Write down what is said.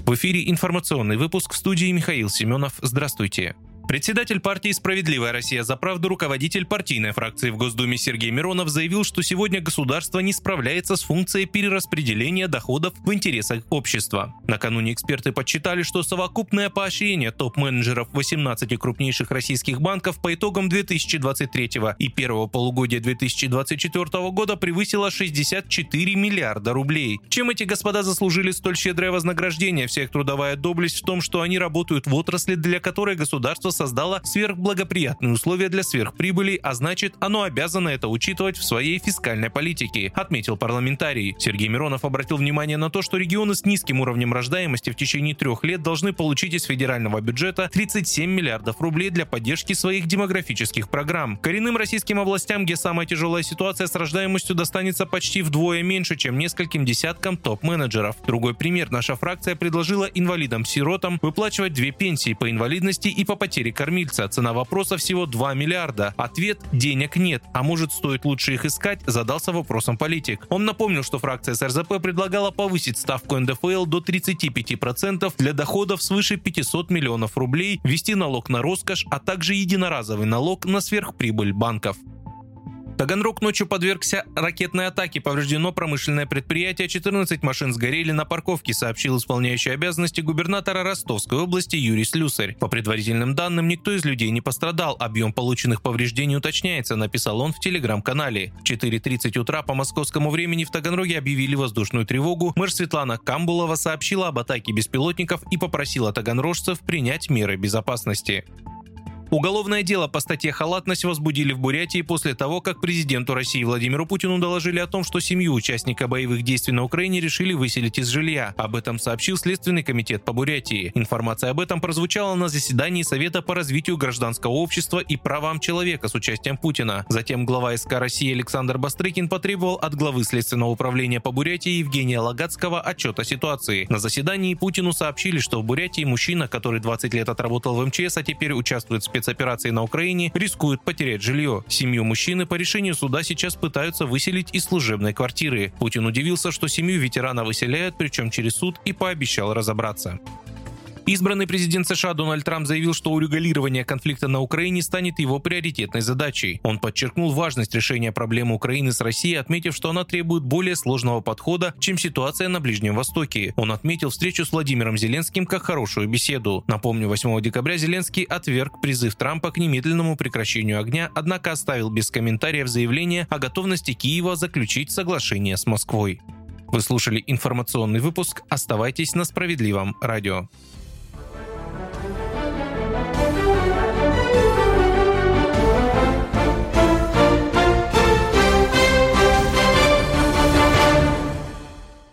В эфире информационный выпуск, в студии Михаил Семенов. Здравствуйте. Председатель партии «Справедливая Россия за правду», руководитель партийной фракции в Госдуме Сергей Миронов заявил, что сегодня государство не справляется с функцией перераспределения доходов в интересах общества. Накануне эксперты подсчитали, что совокупное поощрение топ-менеджеров 18 крупнейших российских банков по итогам 2023 и первого полугодия 2024 года превысило 64 миллиарда рублей. Чем эти господа заслужили столь щедрое вознаграждение? Вся их трудовая доблесть в том, что они работают в отрасли, для которой государство создало сверхблагоприятные условия для сверхприбыли, а значит, оно обязано это учитывать в своей фискальной политике, отметил парламентарий. Сергей Миронов обратил внимание на то, что регионы с низким уровнем рождаемости в течение 3 лет должны получить из федерального бюджета 37 миллиардов рублей для поддержки своих демографических программ. Коренным российским областям, где самая тяжелая ситуация с рождаемостью, достанется почти вдвое меньше, чем нескольким десяткам топ-менеджеров. Другой пример. Наша фракция предложила инвалидам-сиротам выплачивать 2 пенсии по инвалидности и по потере кормильца. Цена вопроса всего 2 миллиарда. Ответ – денег нет. А может, стоит лучше их искать? Задался вопросом политик. Он напомнил, что фракция СРЗП предлагала повысить ставку НДФЛ до 35% для доходов свыше 500 миллионов рублей, ввести налог на роскошь, а также единоразовый налог на сверхприбыль банков. Таганрог ночью подвергся ракетной атаке, повреждено промышленное предприятие, 14 машин сгорели на парковке, сообщил исполняющий обязанности губернатора Ростовской области Юрий Слюсарь. По предварительным данным, никто из людей не пострадал, объем полученных повреждений уточняется, написал он в телеграм-канале. В 4:30 утра по московскому времени в Таганроге объявили воздушную тревогу. Мэр Светлана Камбулова сообщила об атаке беспилотников и попросила таганрожцев принять меры безопасности. Уголовное дело по статье «Халатность» возбудили в Бурятии после того, как президенту России Владимиру Путину доложили о том, что семью участника боевых действий на Украине решили выселить из жилья. Об этом сообщил Следственный комитет по Бурятии. Информация об этом прозвучала на заседании Совета по развитию гражданского общества и правам человека с участием Путина. Затем глава СК России Александр Бастрыкин потребовал от главы Следственного управления по Бурятии Евгения Лагацкого отчет о ситуации. На заседании Путину сообщили, что в Бурятии мужчина, который 20 лет отработал в МЧС, а теперь участвует в спецоперации на Украине, рискует потерять жилье. Семью мужчины по решению суда сейчас пытаются выселить из служебной квартиры. Путин удивился, что семью ветерана выселяют, причем через суд, и пообещал разобраться. Избранный президент США Дональд Трамп заявил, что урегулирование конфликта на Украине станет его приоритетной задачей. Он подчеркнул важность решения проблемы Украины с Россией, отметив, что она требует более сложного подхода, чем ситуация на Ближнем Востоке. Он отметил встречу с Владимиром Зеленским как хорошую беседу. Напомню, 8 декабря Зеленский отверг призыв Трампа к немедленному прекращению огня, однако оставил без комментариев заявление о готовности Киева заключить соглашение с Москвой. Вы слушали информационный выпуск. Оставайтесь на Справедливом радио.